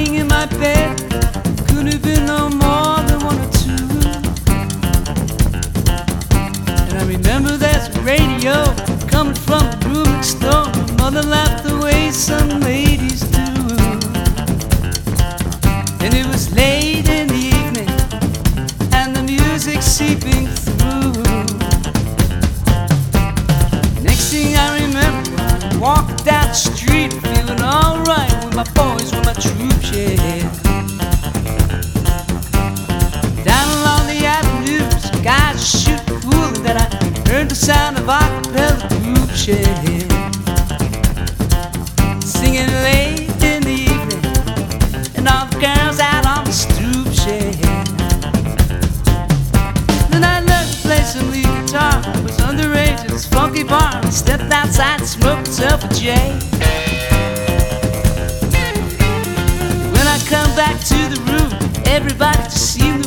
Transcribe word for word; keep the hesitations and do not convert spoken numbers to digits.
lying in my bed, couldn't have been no more than one or two. And I remember there's a radio coming from the room next door. Mother laughed the way some ladies do. And it was late in the evening, and the music seeping through. Next thing I remember, I walked down the street, feeling alright with my boys, with my troops, yeah. Down along the avenues, guys shoot cool, that I heard the sound of acapella groups, yeah. Singing late in the evening, and all the girls out on the stoop, yeah. Then I learned to play some lead guitar. I was underage at this funky bar. I stepped outside and smoked myself a J. When I come back to the room, everybody just seemed